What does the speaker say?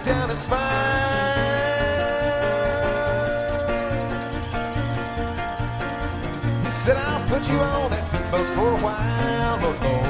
down his spine. He said, I'll put you on that boat for a while, Lord, Lord.